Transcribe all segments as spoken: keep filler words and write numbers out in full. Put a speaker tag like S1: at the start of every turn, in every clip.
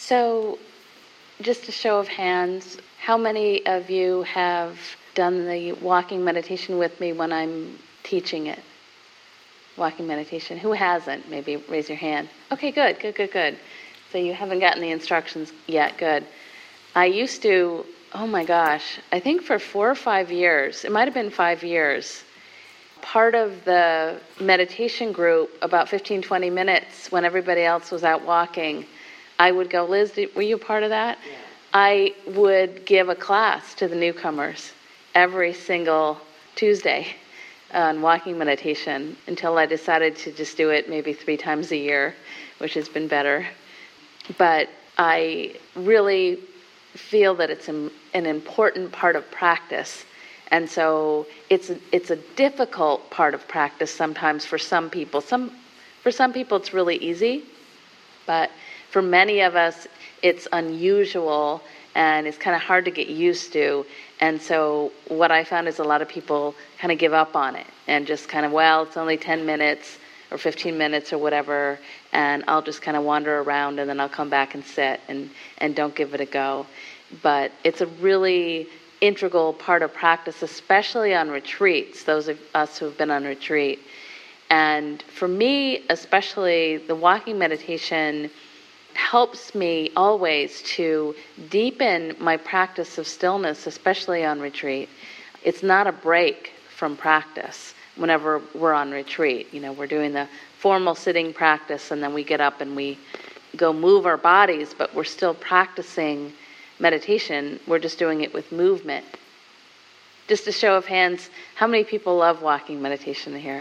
S1: So, just a show of hands, how many of you have done the walking meditation with me when I'm teaching it? Walking meditation. Who hasn't? Maybe raise your hand. Okay, good, good, good, good. So you haven't gotten the instructions yet. Good. I used to, oh my gosh, I think for four or five years, it might have been five years, part of the meditation group, about fifteen, twenty minutes when everybody else was out walking, I would go, Liz, did, were you a part of that? Yeah. I would give a class to the newcomers every single Tuesday on walking meditation until I decided to just do it maybe three times a year, which has been better. But I really feel that it's an, an important part of practice. And so it's a, it's a difficult part of practice sometimes for some people. Some For some people it's really easy, but for many of us it's unusual and it's kind of hard to get used to. And so what I found is a lot of people kind of give up on it and just kind of, well, it's only ten minutes or fifteen minutes or whatever, and I'll just kind of wander around and then I'll come back and sit and, and don't give it a go. But it's a really integral part of practice, especially on retreats, those of us who have been on retreat. And for me, especially, the walking meditation helps me always to deepen my practice of stillness, especially on retreat. It's not a break from practice whenever we're on retreat. You know, we're doing the formal sitting practice and then we get up and we go move our bodies, but we're still practicing meditation. We're just doing it with movement. Just a show of hands, how many people love walking meditation here?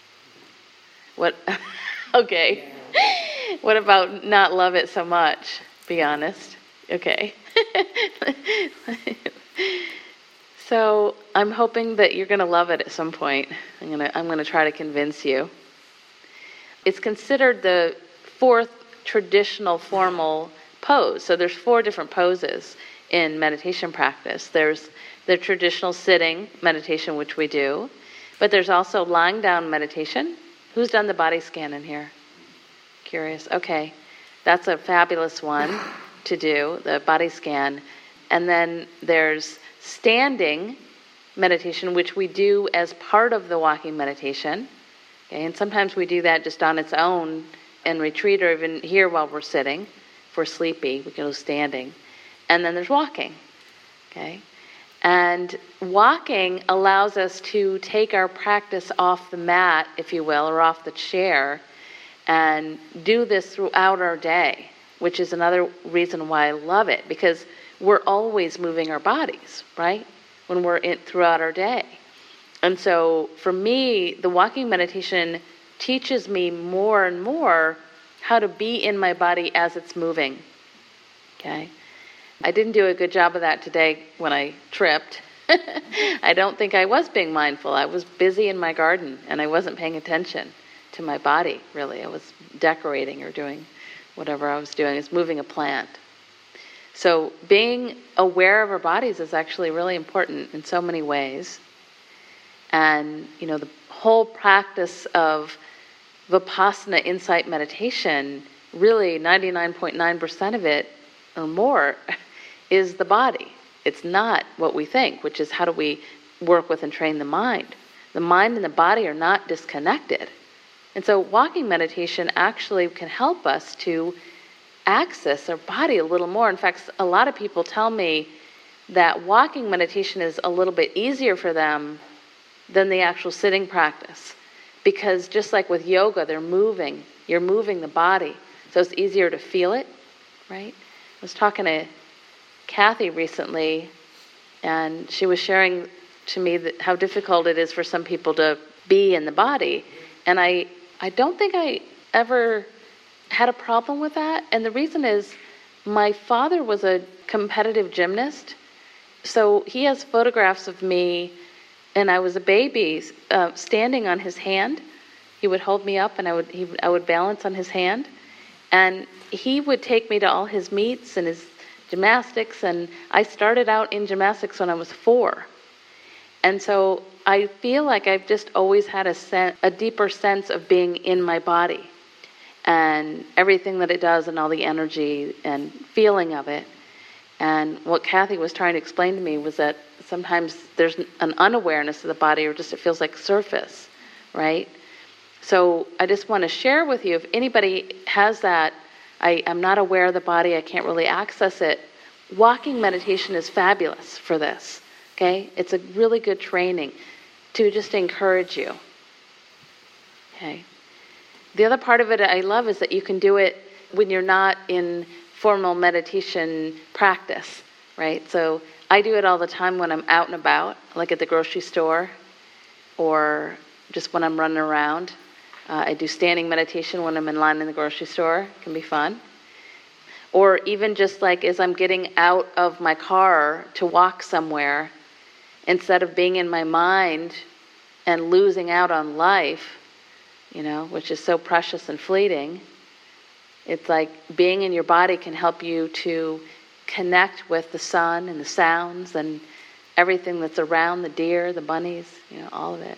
S1: What? Okay. What about not love it so much? Be honest. Okay. So I'm hoping that you're going to love it at some point. I'm going to I'm going to try to convince you. It's considered the fourth traditional formal pose. So there's four different poses in meditation practice. There's the traditional sitting meditation, which we do, but there's also lying down meditation. Who's done the body scan in here? Curious. Okay. That's a fabulous one to do, the body scan. And then there's standing meditation, which we do as part of the walking meditation. Okay, and sometimes we do that just on its own in retreat or even here while we're sitting. If we're sleepy, we can go standing. And then there's walking. Okay? And walking allows us to take our practice off the mat, if you will, or off the chair, and do this throughout our day, which is another reason why I love it, because we're always moving our bodies, right, when we're in throughout our day. And so for me, the walking meditation teaches me more and more how to be in my body as it's moving. Okay? I didn't do a good job of that today when I tripped. I don't think I was being mindful. I was busy in my garden and I wasn't paying attention to my body, really. I was decorating or doing whatever I was doing. I was moving a plant. So being aware of our bodies is actually really important in so many ways. And, you know, the whole practice of Vipassana insight meditation, really ninety-nine point nine percent of it or more is the body. It's not what we think, which is how do we work with and train the mind. The mind and the body are not disconnected. And so walking meditation actually can help us to access our body a little more. In fact, a lot of people tell me that walking meditation is a little bit easier for them than the actual sitting practice. Because just like with yoga, they're moving. You're moving the body. So it's easier to feel it, right? I was talking to Kathy recently, and she was sharing to me that how difficult it is for some people to be in the body. And I, I don't think I ever had a problem with that. And the reason is my father was a competitive gymnast. So he has photographs of me, and I was a baby uh, standing on his hand. He would hold me up, and I would he, I would balance on his hand. And he would take me to all his meets and his gymnastics. And I started out in gymnastics when I was four. And so I feel like I've just always had a sen- a deeper sense of being in my body. and everything that it does and all the energy and feeling of it. And what Kathy was trying to explain to me was that sometimes there's an unawareness of the body, or just it feels like surface, right? So I just want to share with you, if anybody has that, I, I'm not aware of the body, I can't really access it, walking meditation is fabulous for this, okay? It's a really good training to just encourage you, okay? The other part of it I love is that you can do it when you're not in formal meditation practice, right? So I do it all the time when I'm out and about, like at the grocery store, or just when I'm running around. Uh, I do standing meditation when I'm in line in the grocery store. It can be fun. Or even just like as I'm getting out of my car to walk somewhere, instead of being in my mind and losing out on life, you know, which is so precious and fleeting, it's like being in your body can help you to connect with the sun and the sounds and everything that's around, the deer, the bunnies, you know, all of it.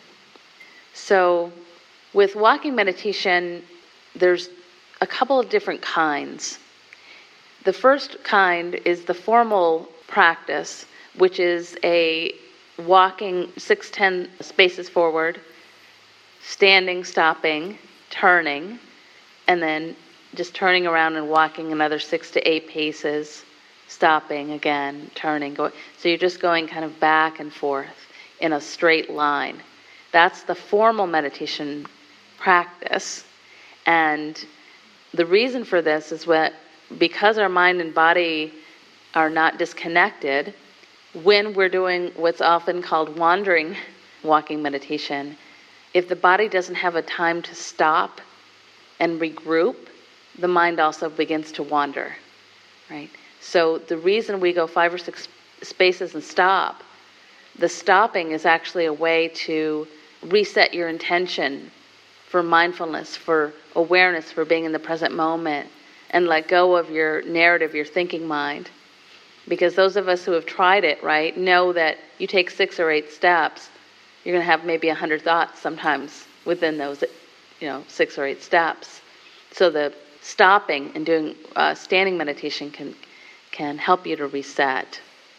S1: So with walking meditation, there's a couple of different kinds. The first kind is the formal practice, which is a walking six, ten spaces forward, standing, stopping, turning, and then just turning around and walking another six to eight paces, stopping again, turning, going. So you're just going kind of back and forth in a straight line. That's the formal meditation practice. And the reason for this is what, because our mind and body are not disconnected, when we're doing what's often called wandering walking meditation, if the body doesn't have a time to stop and regroup, the mind also begins to wander, right? So the reason we go five or six spaces and stop, the stopping is actually a way to reset your intention for mindfulness, for awareness, for being in the present moment, and let go of your narrative, your thinking mind. Because those of us who have tried it, right, know that you take six or eight steps, you're going to have maybe a hundred thoughts sometimes within those, you know, six or eight steps. So the stopping and doing uh, standing meditation can can help you to reset.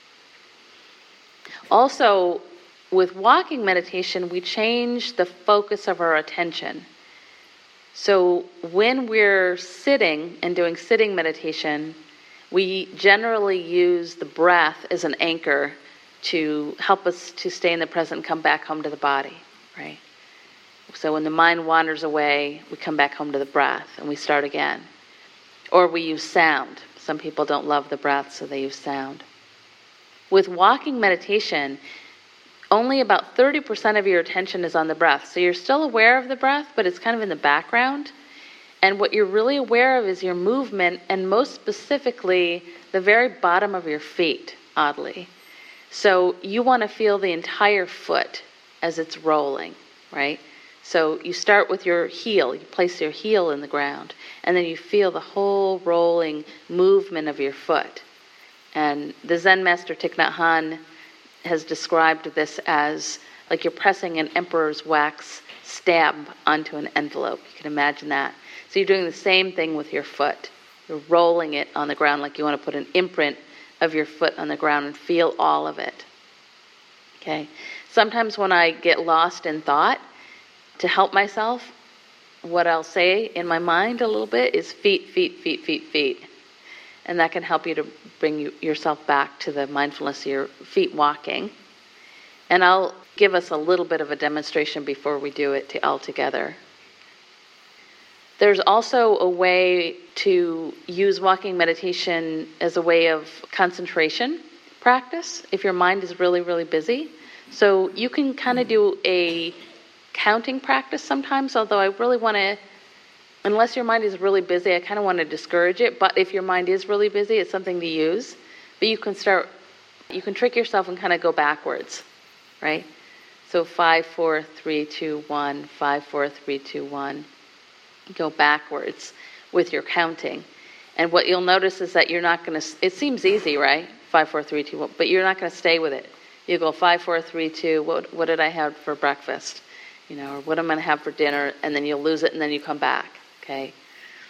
S1: Also, with walking meditation, we change the focus of our attention. So when we're sitting and doing sitting meditation, we generally use the breath as an anchor to help us to stay in the present and come back home to the body, right? So when the mind wanders away, we come back home to the breath and we start again. Or we use sound. Some people don't love the breath, so they use sound. With walking meditation, only about thirty percent of your attention is on the breath. So you're still aware of the breath, but it's kind of in the background. And what you're really aware of is your movement, and most specifically, the very bottom of your feet, oddly. So you want to feel the entire foot as it's rolling, right? So you start with your heel, you place your heel in the ground, and then you feel the whole rolling movement of your foot. And the Zen master Thich Nhat Hanh has described this as like you're pressing an emperor's wax stamp onto an envelope. You can imagine that. So you're doing the same thing with your foot. You're rolling it on the ground like you want to put an imprint of your foot on the ground and feel all of it. Okay. Sometimes when I get lost in thought, to help myself, what I'll say in my mind a little bit is feet, feet, feet, feet, feet. And that can help you to bring you, yourself back to the mindfulness of your feet walking. And I'll give us a little bit of a demonstration before we do it to, all together. There's also a way to use walking meditation as a way of concentration practice if your mind is really, really busy. So you can kind of do a counting practice sometimes, although I really want to, unless your mind is really busy, I kind of want to discourage it. But if your mind is really busy, it's something to use. But you can start, you can trick yourself and kind of go backwards, right? So five, four, three, two, one, five, four, three, two, one. Go backwards with your counting. And what you'll notice is that you're not going to, it seems easy, right? Five, four, three, two, one, but you're not going to stay with it. You go five, four, three, two, what, what did I have for breakfast? You know, or what am I going to have for dinner? And then you'll lose it and then you come back, okay?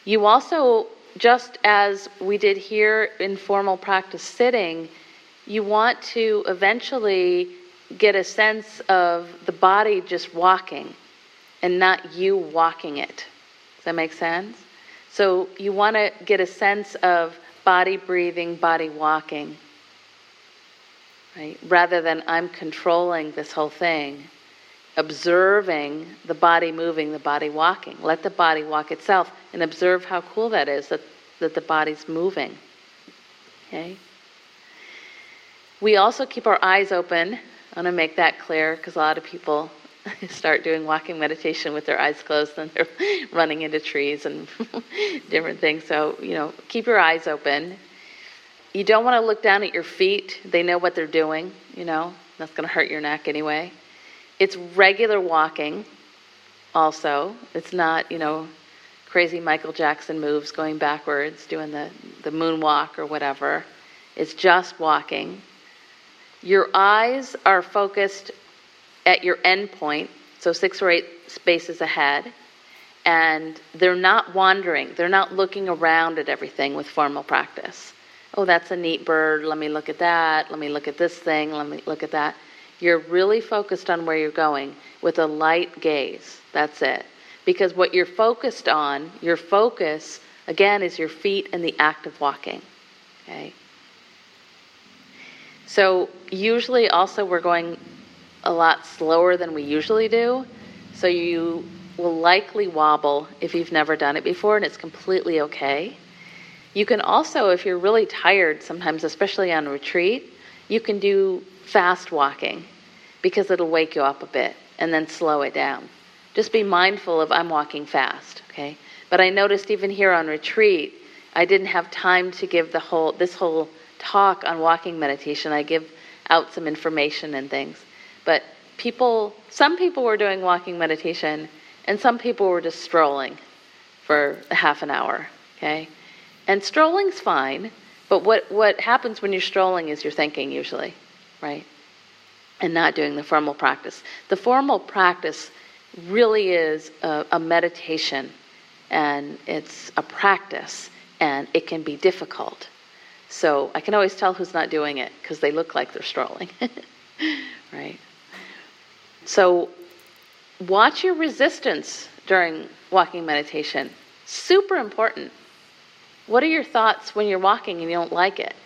S1: You also, just as we did here in formal practice sitting, you want to eventually get a sense of the body just walking and not you walking it. Does that make sense? So you want to get a sense of body breathing, body walking, right? Rather than I'm controlling this whole thing, observing the body moving, the body walking. Let the body walk itself and observe how cool that is, that, that the body's moving. Okay? We also keep our eyes open. I want to make that clear because a lot of people start doing walking meditation with their eyes closed and they're running into trees and different things. So, you know, keep your eyes open. You don't want to look down at your feet. They know what they're doing, you know. That's going to hurt your neck anyway. It's regular walking also. It's not, you know, crazy Michael Jackson moves going backwards, doing the, the moonwalk or whatever. It's just walking. Your eyes are focused at your end point, so six or eight spaces ahead, and they're not wandering. They're not looking around at everything with formal practice. Oh, that's a neat bird. Let me look at that. Let me look at this thing. Let me look at that. You're really focused on where you're going with a light gaze. That's it. Because what you're focused on, your focus, again, is your feet and the act of walking. Okay? So usually also we're going a lot slower than we usually do. So you will likely wobble if you've never done it before, and it's completely okay. You can also, if you're really tired, sometimes especially on retreat, you can do fast walking because it'll wake you up a bit and then slow it down. Just be mindful of I'm walking fast, okay? But I noticed even here on retreat, I didn't have time to give the whole this whole talk on walking meditation. I give out some information and things. But people, some people were doing walking meditation and some people were just strolling for a half an hour, okay? And strolling's fine, but what, what happens when you're strolling is you're thinking usually, right? And not doing the formal practice. The formal practice really is a, a meditation, and it's a practice, and it can be difficult. So I can always tell who's not doing it because they look like they're strolling, right? So watch your resistance during walking meditation. Super important. What are your thoughts when you're walking and you don't like it?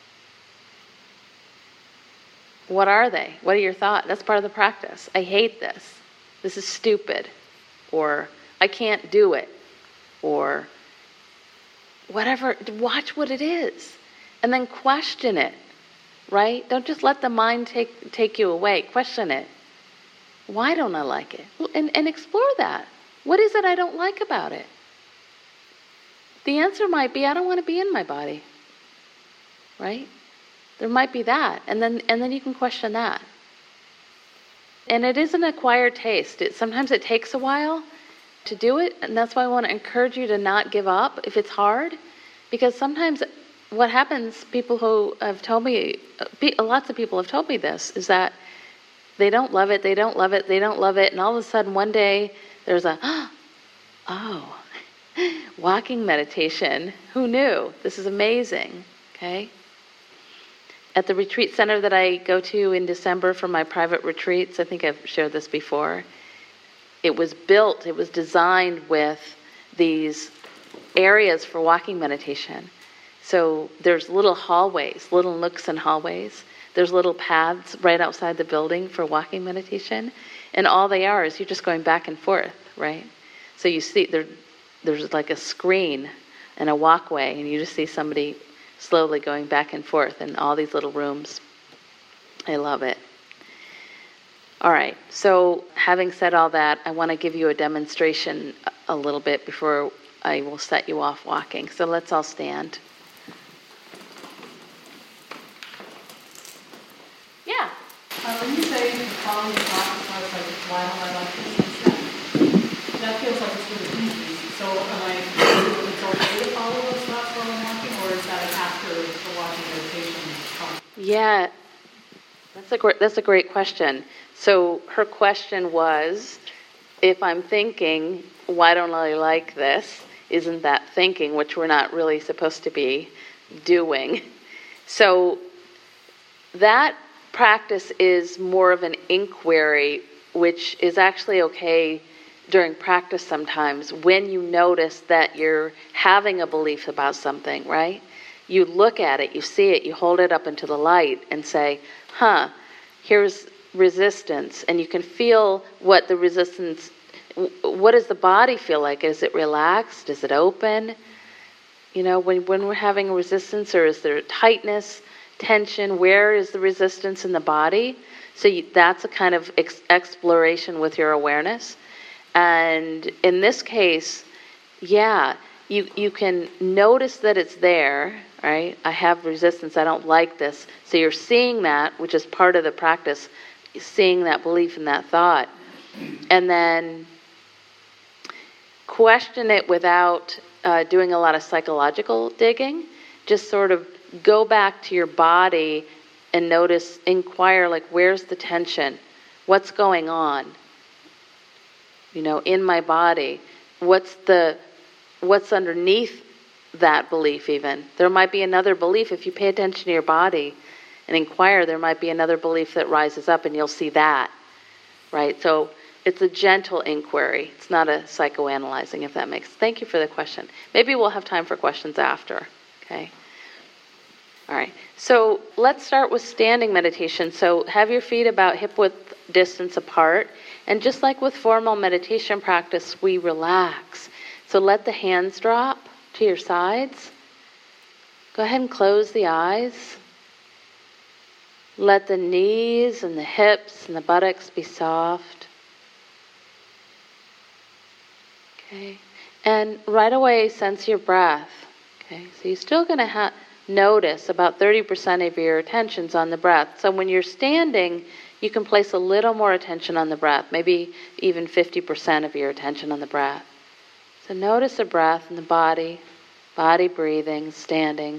S1: What are they? What are your thoughts? That's part of the practice. I hate this. This is stupid. Or I can't do it. Or whatever. Watch what it is. And then question it. Right? Don't just let the mind take take you away. Question it. Why don't I like it? And, and explore that. What is it I don't like about it? The answer might be, I don't want to be in my body. Right? There might be that. And then and then you can question that. And it is an acquired taste. It, sometimes it takes a while to do it. And that's why I want to encourage you to not give up if it's hard. Because sometimes what happens, people who have told me, lots of people have told me this, is that they don't love it, they don't love it, they don't love it. And all of a sudden one day there's a, oh, walking meditation. Who knew? This is amazing. Okay? At the retreat center that I go to in December for my private retreats, I think I've shared this before, it was built, it was designed with these areas for walking meditation. So there's little hallways, little nooks and hallways. There's little paths right outside the building for walking meditation. And all they are is you're just going back and forth, right? So you see there, there's like a screen and a walkway, and you just see somebody slowly going back and forth in all these little rooms. I love it. All right, so having said all that, I want to give you a demonstration a little bit before I will set you off walking. So let's all stand. Yeah.
S2: Uh, when you say following the practice, I was like, why don't I like this instead? That feels like it's really easy. So am I, it's okay to follow those thoughts while I'm walking, or is that after the walking meditation?
S1: Yeah, that's a great, that's a great question. So her question was, if I'm thinking, why don't I like this? isn't that thinking, which we're not really supposed to be doing. So that practice is more of an inquiry, which is actually okay during practice sometimes when you notice that you're having a belief about something, right? You look at it, you see it, you hold it up into the light and say, huh, here's resistance. And you can feel what the resistance, what does the body feel like? Is it relaxed? Is it open? You know, when, when we're having resistance, or is there tightness, tension? Where is the resistance in the body? So you, that's a kind of ex- exploration with your awareness. And in this case, yeah, you, you can notice that it's there, right? I have resistance, I don't like this. So you're seeing that, which is part of the practice, seeing that belief and that thought. And then question it without uh, doing a lot of psychological digging. Just sort of go back to your body and notice, inquire, like, where's the tension? What's going on? You know, in my body. What's the, what's underneath that belief even? There might be another belief. If you pay attention to your body and inquire, there might be another belief that rises up and you'll see that, right? So it's a gentle inquiry. It's not a psychoanalyzing, if that makes sense. Thank you for the question. Maybe we'll have time for questions after, okay? All right, so let's start with standing meditation. So have your feet about hip width distance apart. And just like with formal meditation practice, we relax. So let the hands drop to your sides. Go ahead and close the eyes. Let the knees and the hips and the buttocks be soft. Okay, and right away sense your breath. Okay, so you're still going to have notice about thirty percent of your attention's on the breath. So when you're standing, you can place a little more attention on the breath, maybe even fifty percent of your attention on the breath. So notice the breath in the body, body breathing, standing.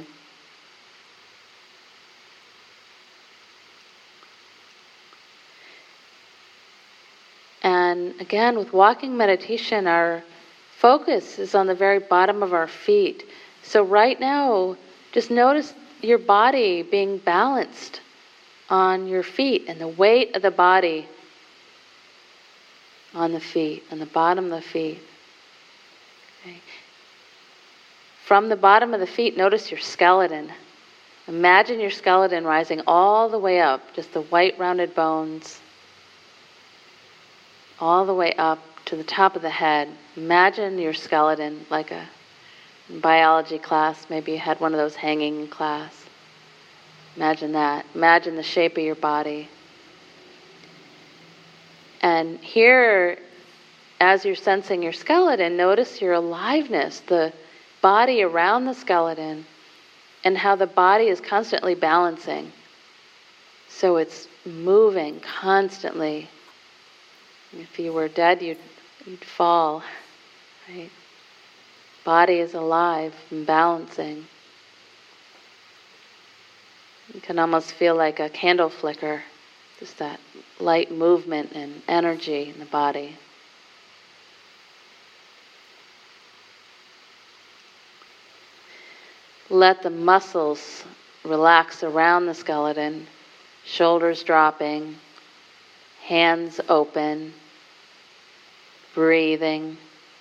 S1: And again, with walking meditation, our focus is on the very bottom of our feet. So right now, just notice your body being balanced on your feet and the weight of the body on the feet, on the bottom of the feet. Okay. From the bottom of the feet, notice your skeleton. Imagine your skeleton rising all the way up, just the white rounded bones, all the way up to the top of the head. Imagine your skeleton like a in biology class, maybe you had one of those hanging in class. Imagine that. Imagine the shape of your body. And here, as you're sensing your skeleton, notice your aliveness, the body around the skeleton, and how the body is constantly balancing. So it's moving constantly. If you were dead, you'd, you'd fall, right? Body is alive and balancing. You can almost feel like a candle flicker, just that light movement and energy in the body. Let the muscles relax around the skeleton, shoulders dropping, hands open, breathing.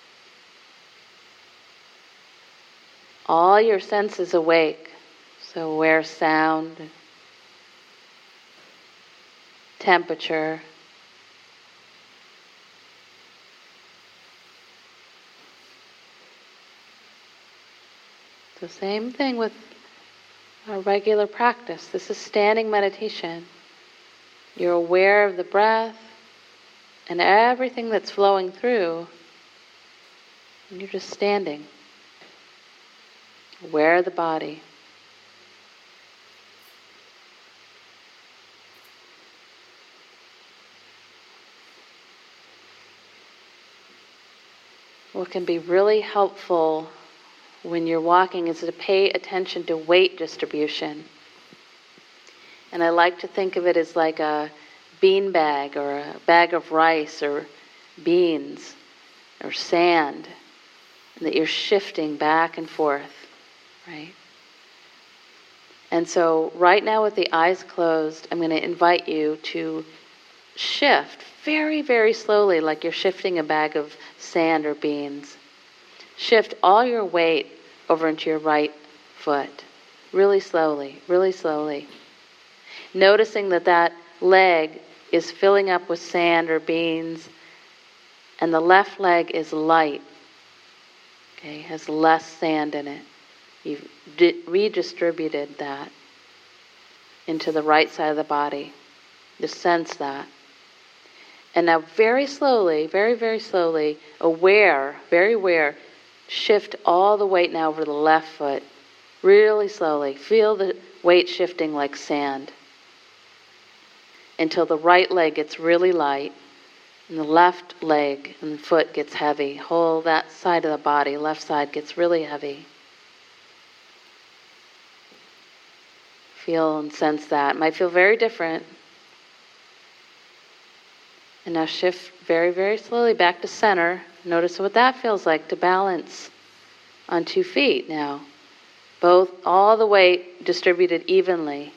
S1: All your senses awake, so aware sound, temperature. The same thing with our regular practice. This is standing meditation. You're aware of the breath and everything that's flowing through, and you're just standing. Aware of the body. What can be really helpful when you're walking is to pay attention to weight distribution. And I like to think of it as like a bean bag or a bag of rice or beans or sand. and that you're shifting back and forth, right? And so right now with the eyes closed, I'm going to invite you to shift very, very slowly, like you're shifting a bag of sand or beans. Shift all your weight over into your right foot, really slowly, really slowly. Noticing that that leg is filling up with sand or beans, and the left leg is light, okay, has less sand in it. You've di- redistributed that into the right side of the body. Just sense that. And now very slowly, very, very slowly, aware, very aware, shift all the weight now over the left foot. Really slowly. Feel the weight shifting like sand until the right leg gets really light and the left leg and foot gets heavy. Whole that side of the body, left side, gets really heavy. Feel and sense that. It might feel very different. And now shift very, very slowly back to center. Notice what that feels like to balance on two feet now. Both, all the weight distributed evenly.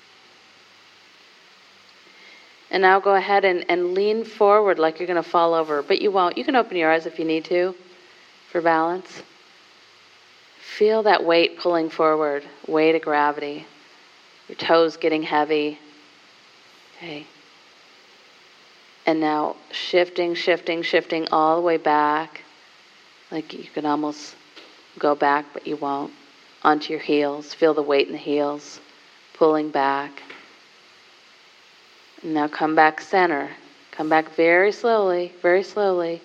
S1: And now go ahead and, and lean forward like you're going to fall over, but you won't. You can open your eyes if you need to for balance. Feel that weight pulling forward, weight of gravity. Your toes getting heavy. Okay. And now shifting, shifting, shifting all the way back. Like you can almost go back, but you won't. Onto your heels. Feel the weight in the heels. Pulling back. And now come back center. Come back very slowly, very slowly.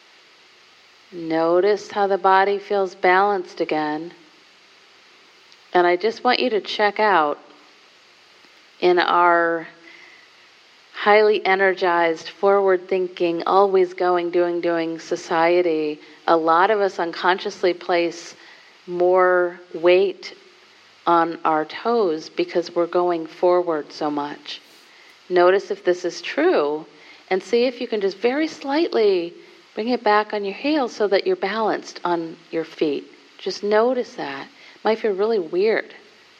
S1: Notice how the body feels balanced again. And I just want you to check out in our highly energized, forward-thinking, always going, doing, doing society, a lot of us unconsciously place more weight on our toes because we're going forward so much. Notice if this is true and see if you can just very slightly bring it back on your heels so that you're balanced on your feet. Just notice that. It might feel really weird,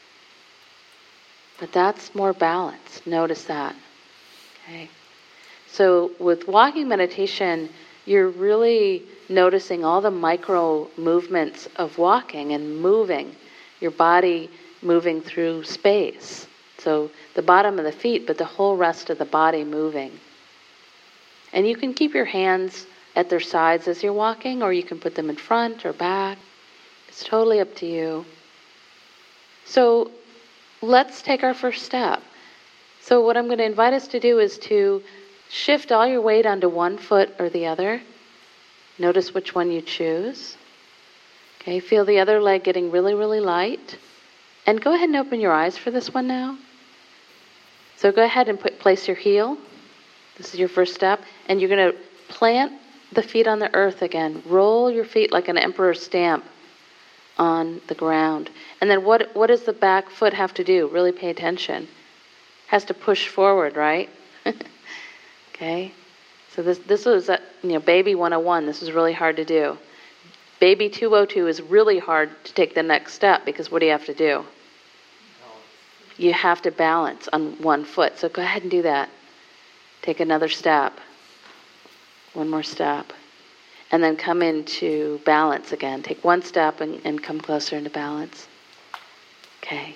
S1: but that's more balance. Notice that. Okay. So with walking meditation, you're really noticing all the micro movements of walking and moving, your body moving through space. So the bottom of the feet, but the whole rest of the body moving. And you can keep your hands at their sides as you're walking, or you can put them in front or back. It's totally up to you. So let's take our first step. So what I'm going to invite us to do is to shift all your weight onto one foot or the other. Notice which one you choose. Okay, feel the other leg getting really, really light. And go ahead and open your eyes for this one now. So go ahead and put, place your heel. This is your first step. And you're going to plant the feet on the earth again. Roll your feet like an emperor's stamp on the ground. And then what, what does the back foot have to do? Really pay attention. Has to push forward, right? Okay. So this this was a, you know, baby one oh one. This is really hard to do. Baby two oh two is really hard to take the next step because what do you have to do? You have to balance on one foot. So go ahead and do that. Take another step. One more step. And then come into balance again. Take one step and, and come closer into balance. Okay.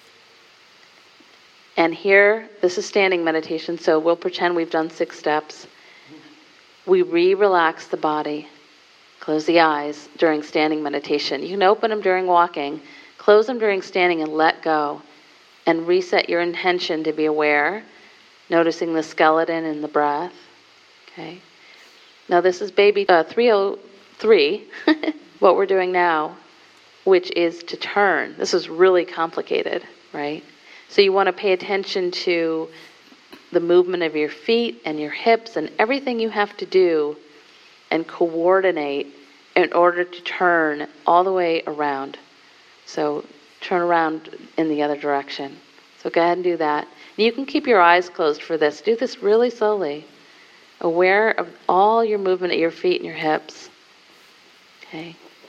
S1: And here, this is standing meditation, so we'll pretend we've done six steps. We re-relax the body. Close the eyes during standing meditation. You can open them during walking. Close them during standing and let go. And reset your intention to be aware. Noticing the skeleton and the breath. Okay. Now this is baby uh, three oh three, what we're doing now, which is to turn. This is really complicated, right? So you want to pay attention to the movement of your feet and your hips and everything you have to do and coordinate in order to turn all the way around. So turn around in the other direction. So go ahead and do that. And you can keep your eyes closed for this. Do this really slowly. Aware of all your movement at your feet and your hips. Okay.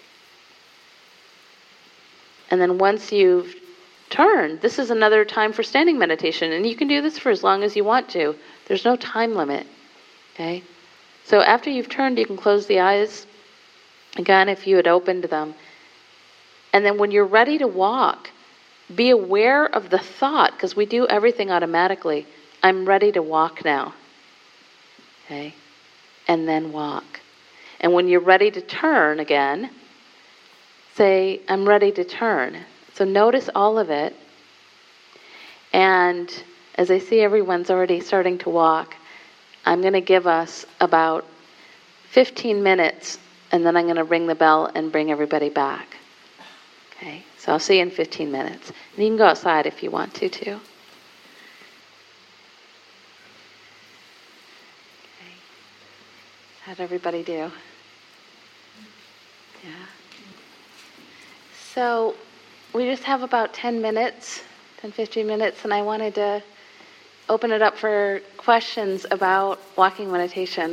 S1: And then once you've turned, this is another time for standing meditation. And you can do this for as long as you want to. There's no time limit. Okay? So after you've turned, you can close the eyes again if you had opened them. And then when you're ready to walk, be aware of the thought, because we do everything automatically. I'm ready to walk now. Okay? And then walk. And when you're ready to turn again, say, I'm ready to turn. So notice all of it. And as I see everyone's already starting to walk, I'm going to give us about fifteen minutes, and then I'm going to ring the bell and bring everybody back. Okay? So I'll see you in fifteen minutes. And you can go outside if you want to, too. Okay. How'd everybody do? Yeah. So we just have about ten minutes, ten, fifteen minutes, and I wanted to open it up for questions about walking meditation.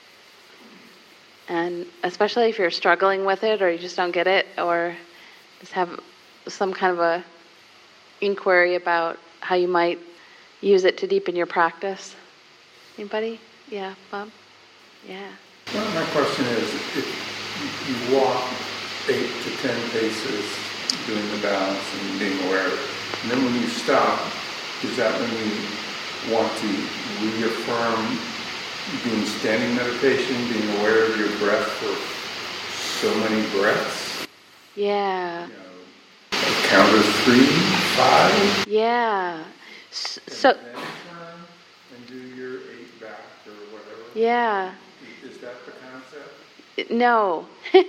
S1: And especially if you're struggling with it or you just don't get it or just have some kind of a inquiry about how you might use it to deepen your practice. Anybody? Yeah, Bob? Yeah.
S3: Well, my question is, if you walk eight to ten paces doing the balance and being aware of it, and then when you stop, is that when you want to reaffirm doing standing meditation, being aware of your breath for so many breaths?
S1: Yeah.
S3: You know, a count of three, five?
S1: Yeah. S-
S3: And
S1: So,
S3: then turn and do your eight back or whatever?
S1: yeah.
S3: Is that the concept?
S1: No.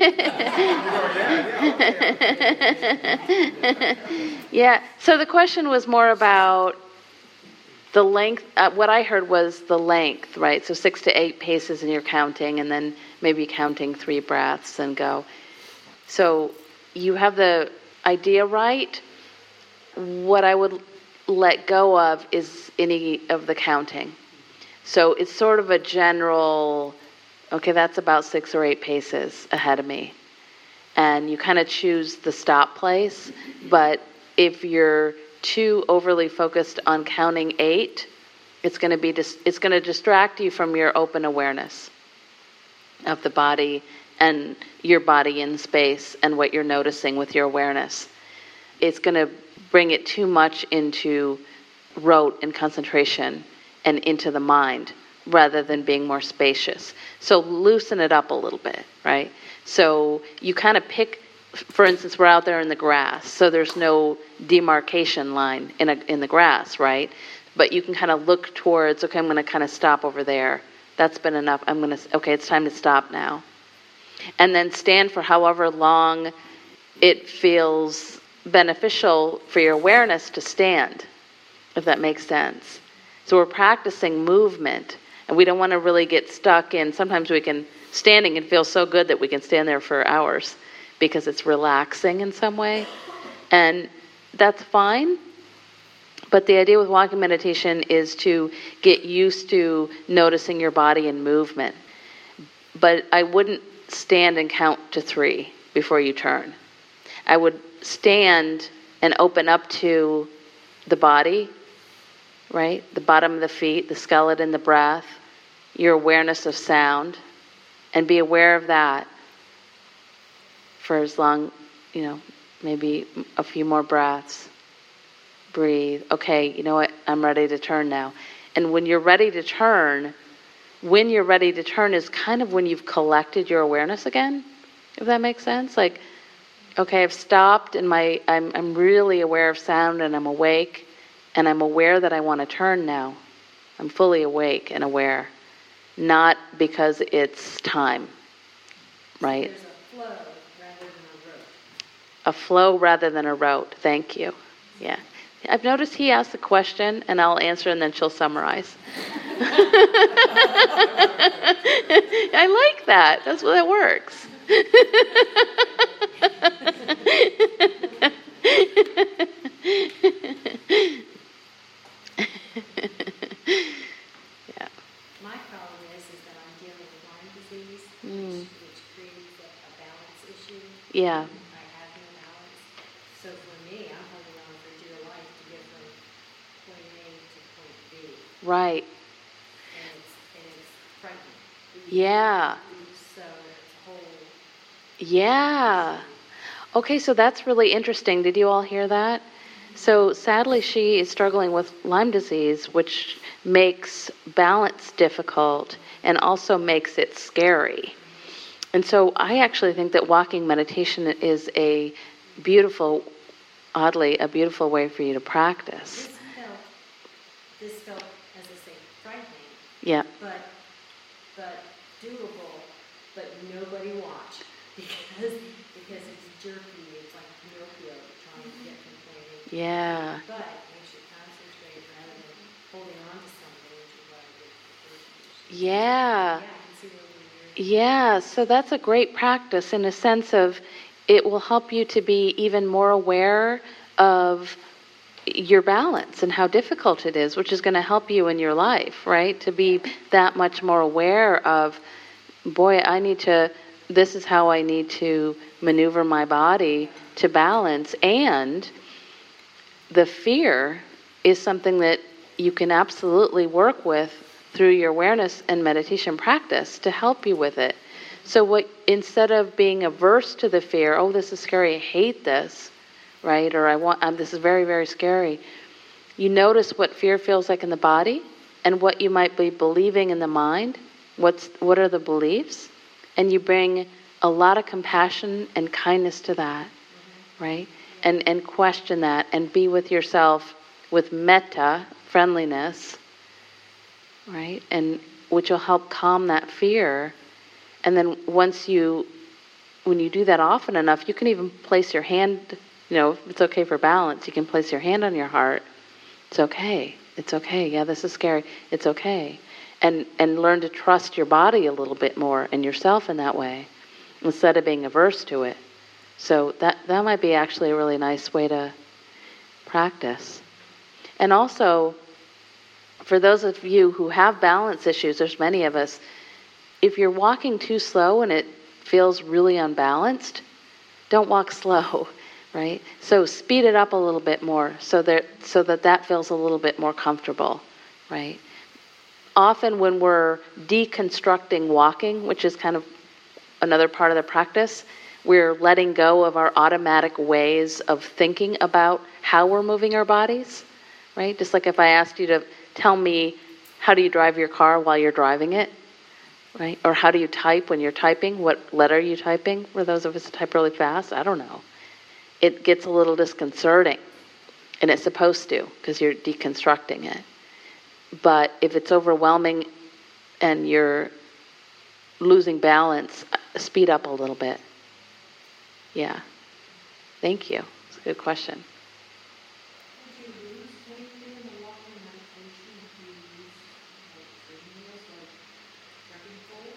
S1: Yeah. So the question was more about the length. Uh, what I heard was the length, right? So six to eight paces and you're counting, and then maybe counting three breaths and go. So you have the idea right. What I would let go of is any of the counting. So it's sort of a general, okay, that's about six or eight paces ahead of me. And you kind of choose the stop place. But if you're too overly focused on counting eight, it's going to be dis- it's going to distract you from your open awareness of the body and your body in space and what you're noticing with your awareness. It's going to bring it too much into rote and concentration and into the mind rather than being more spacious. So loosen it up a little bit, right? So you kind of pick, for instance, we're out there in the grass, so there's no demarcation line in a, in the grass, right? But you can kind of look towards, okay, I'm going to kind of stop over there. That's been enough. I'm going to, okay, it's time to stop now. And then stand for however long it feels beneficial for your awareness to stand, if that makes sense. So we're practicing movement, and we don't want to really get stuck in, sometimes we can, standing can feel so good that we can stand there for hours because it's relaxing in some way. And that's fine. But the idea with walking meditation is to get used to noticing your body in movement. But I wouldn't stand and count to three before you turn. I would stand and open up to the body, right? The bottom of the feet, the skeleton, the breath, your awareness of sound, and be aware of that for as long, you know, maybe a few more breaths. Breathe. Okay, you know what? I'm ready to turn now. And when you're ready to turn, when you're ready to turn is kind of when you've collected your awareness again, if that makes sense. Like, okay, I've stopped and my I'm I'm really aware of sound and I'm awake and I'm aware that I want to turn now. I'm fully awake and aware. Not because it's time, right?
S4: There's a flow rather than a rote.
S1: A flow rather than a rote. Thank you. Yeah. I've noticed he asks a question and I'll answer and then she'll summarize. I like that. That's what that works. Yeah.
S4: My problem is, is that I'm dealing with Lyme disease,
S1: Mm.
S4: which, which creates a, a balance issue.
S1: Yeah.
S4: I have no balance. So
S1: right.
S4: and it's, and it's frightening.
S1: Yeah,
S4: So it's a whole,
S1: yeah. Okay, so that's really interesting. Did you all hear that? So sadly, she is struggling with Lyme disease, which makes balance difficult and also makes it scary. And so I actually think that walking meditation is a beautiful, oddly, a beautiful way for you to practice.
S4: this felt, this felt, as I say, frightening,
S1: Yeah,
S4: but, but doable, but nobody watch, because, because it's jerky, it's like Pinocchio trying to get from point A to
S1: yeah,
S4: But it makes you concentrate rather than holding on to something, which is what I did the first year.
S1: yeah.
S4: Yeah, I can see where you're.
S1: Yeah, so that's a great practice in a sense of it will help you to be even more aware of your balance and how difficult it is, which is going to help you in your life, right? To be that much more aware of, boy, I need to, this is how I need to maneuver my body to balance. And the fear is something that you can absolutely work with through your awareness and meditation practice to help you with it. So what, instead of being averse to the fear, oh, this is scary, I hate this, right? Or I want, um, this is very, very scary. You notice what fear feels like in the body and what you might be believing in the mind. What's, what are the beliefs? And you bring a lot of compassion and kindness to that, right? And, and question that and be with yourself with metta, friendliness, right? And which will help calm that fear. And then once you, when you do that often enough, you can even place your hand, you know, if it's okay for balance, you can place your hand on your heart. It's okay. It's okay. Yeah, this is scary. It's okay. And and learn to trust your body a little bit more and yourself in that way, instead of being averse to it. So that, that might be actually a really nice way to practice. And also, for those of you who have balance issues, there's many of us, if you're walking too slow and it feels really unbalanced, don't walk slow, right? So speed it up a little bit more so that so that that feels a little bit more comfortable, right? Often when we're deconstructing walking, which is kind of another part of the practice, we're letting go of our automatic ways of thinking about how we're moving our bodies, right? Just like if I asked you to tell me, how do you drive your car while you're driving it, right? Or how do you type when you're typing? What letter are you typing? For those of us who type really fast, I don't know. It gets a little disconcerting, and it's supposed to, because you're deconstructing it. But if it's overwhelming and you're losing balance, speed up a little bit. Yeah. Thank you. It's a good question.
S2: Would you lose anything in the walking meditation if you use like training wheels, like trekking poles?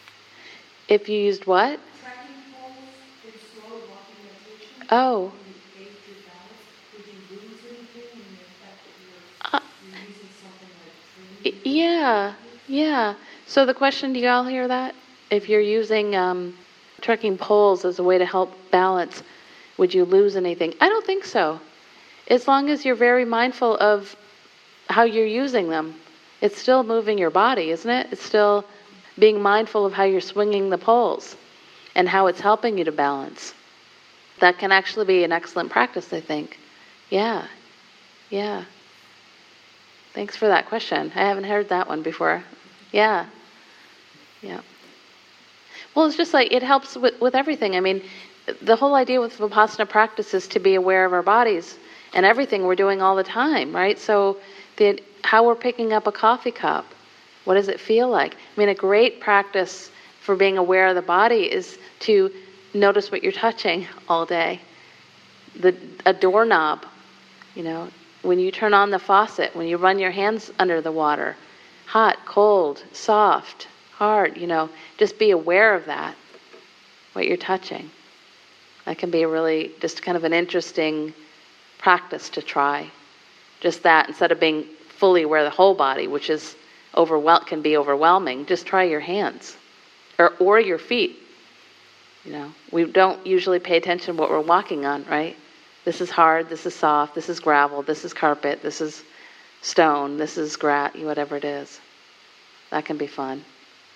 S1: If you used what?
S2: Trekking poles in slow walking meditation?
S1: Oh.
S2: When you aid your balance, would you lose anything in the fact that
S1: Uh,
S2: you're, you're using something like
S1: y-
S2: training?
S1: yeah. Yeah. So the question, do you all hear that? If you're using um, trekking poles as a way to help balance, would you lose anything? I don't think so. As long as you're very mindful of how you're using them. It's still moving your body, isn't it? It's still being mindful of how you're swinging the poles and how it's helping you to balance. That can actually be an excellent practice, I think. Yeah. Yeah. Thanks for that question. I haven't heard that one before. Yeah. Yeah. Well, it's just like it helps with, with everything. I mean, the whole idea with Vipassana practice is to be aware of our bodies and everything we're doing all the time, right? So the, how we're picking up a coffee cup, what does it feel like? I mean, a great practice for being aware of the body is to notice what you're touching all day. The a doorknob, you know, when you turn on the faucet, when you run your hands under the water, hot, cold, soft, hard, you know, just be aware of that, what you're touching. That can be a really, just kind of an interesting practice to try. Just that, instead of being fully aware of the whole body, which is overwhel- can be overwhelming, just try your hands or, or your feet. You know, we don't usually pay attention to what we're walking on, right? This is hard, this is soft, this is gravel, this is carpet, this is stone, this is grass, whatever it is. That can be fun.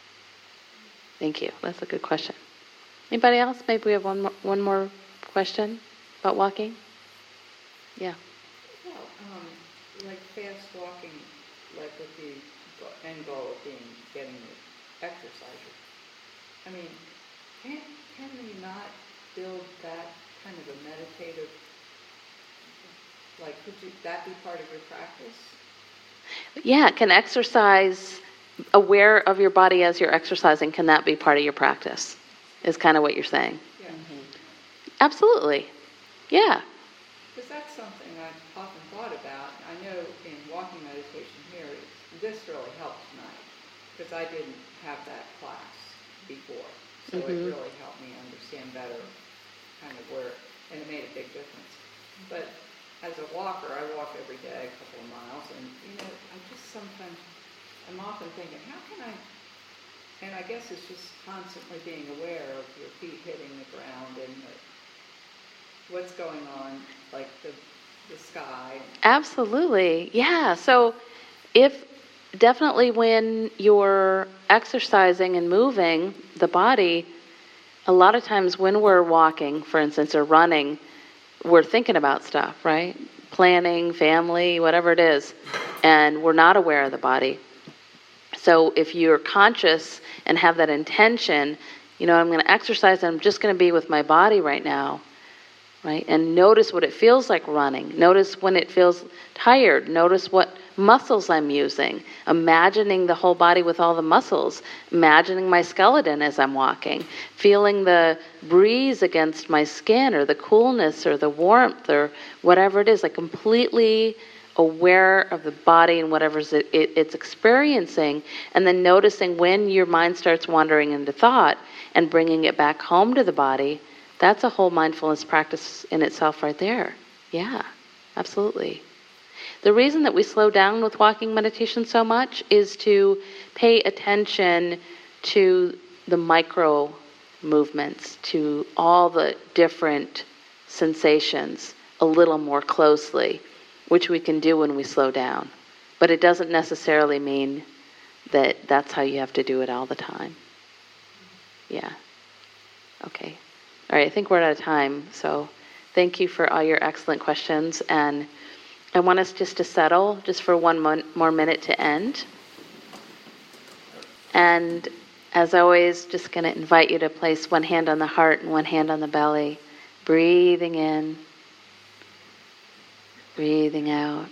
S1: Thank you. That's a good question. Anybody else? Maybe we have one more, one more question about walking? Yeah.
S5: Well, um, like fast walking, like with the go- end goal of being, getting the exercise. I mean, can, can we not build that kind of a meditative, like, could you, that be part of your practice?
S1: Yeah, can exercise, aware of your body as you're exercising, can that be part of your practice? Is kind of what you're saying.
S5: Yeah.
S1: Absolutely. Yeah.
S5: Because that's something I've often thought about. I know in walking meditation here, this really helped tonight, because I didn't have that class before. So
S1: Mhm.
S5: it really helped me understand better kind of where, and it made a big difference. But as a walker, I walk every day a couple of miles, and, you know, I just sometimes, I'm often thinking, how can I, and I guess it's just constantly being aware of your feet hitting the ground and the, what's going on, like the, the sky.
S1: Absolutely. Yeah. So if definitely when you're exercising and moving the body, a lot of times when we're walking, for instance, or running, we're thinking about stuff, right? Planning, family, whatever it is, and we're not aware of the body. So if you're conscious and have that intention, you know, I'm going to exercise, I'm just going to be with my body right now, right? And notice what it feels like running. Notice when it feels tired. Notice what muscles I'm using. Imagining the whole body with all the muscles. Imagining my skeleton as I'm walking. Feeling the breeze against my skin, or the coolness or the warmth or whatever it is. Like completely aware of the body and whatever it, it, it's experiencing, and then noticing when your mind starts wandering into thought and bringing it back home to the body. That's a whole mindfulness practice in itself right there. Yeah, absolutely. The reason that we slow down with walking meditation so much is to pay attention to the micro movements, to all the different sensations a little more closely, which we can do when we slow down. But it doesn't necessarily mean that that's how you have to do it all the time. Yeah. Okay. All right, I think we're out of time, so thank you for all your excellent questions. And I want us just to settle just for one mon- more minute to end. And as always, just going to invite you to place one hand on the heart and one hand on the belly, breathing in, breathing out.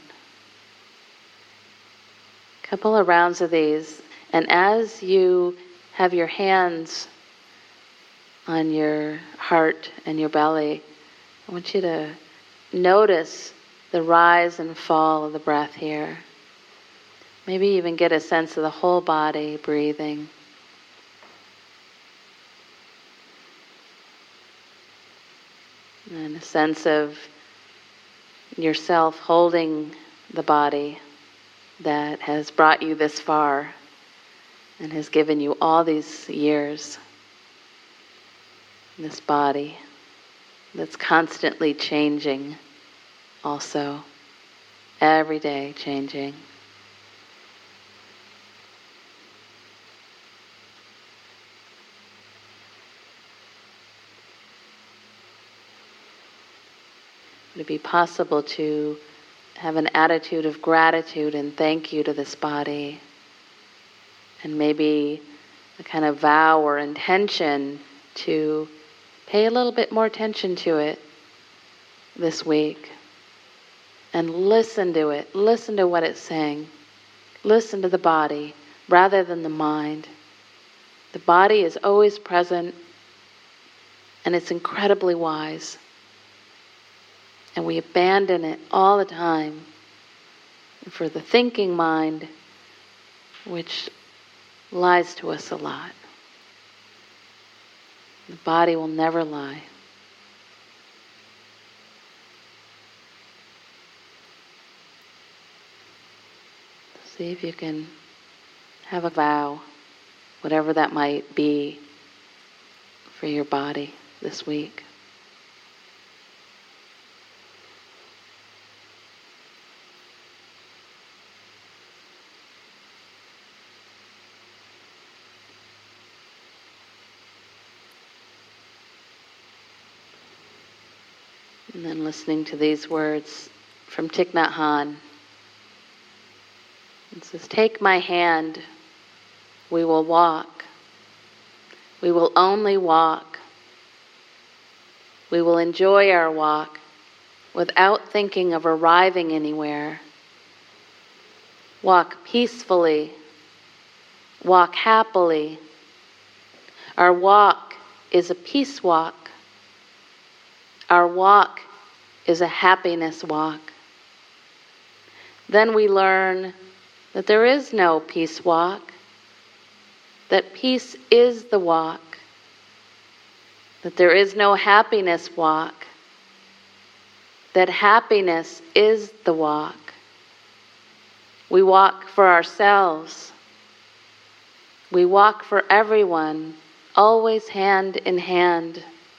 S1: A couple of rounds of these. And as you have your hands on your heart and your belly, I want you to notice the rise and fall of the breath here. Maybe even get a sense of the whole body breathing. And a sense of yourself holding the body that has brought you this far and has given you all these years. This body that's constantly changing also, every day changing. Would it be possible to have an attitude of gratitude and thank you to this body, and maybe a kind of vow or intention to pay a little bit more attention to it this week and listen to it, listen to what it's saying, listen to the body rather than the mind. The body is always present and it's incredibly wise, and we abandon it all the time for the thinking mind, which lies to us a lot. The body will never lie. See if you can have a vow, whatever that might be, for your body this week. And then listening to these words from Thich Nhat Hanh. It says, "Take my hand, we will walk. We will only walk. We will enjoy our walk without thinking of arriving anywhere. Walk peacefully. Walk happily. Our walk is a peace walk. Our walk is a happiness walk." Then we learn that there is no peace walk, that peace is the walk, that there is no happiness walk, that happiness is the walk. We walk for ourselves. We walk for everyone, always hand in hand.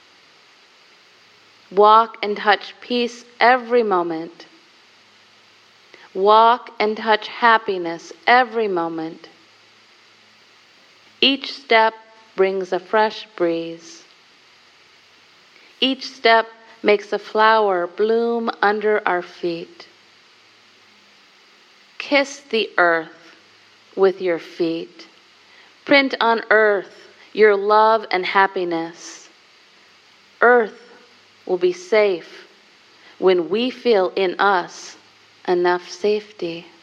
S1: Walk and touch peace every moment. Walk and touch happiness every moment. Each step brings a fresh breeze. Each step makes a flower bloom under our feet. Kiss the earth with your feet. Print on earth your love and happiness. Earth will be safe when we feel in us enough safety.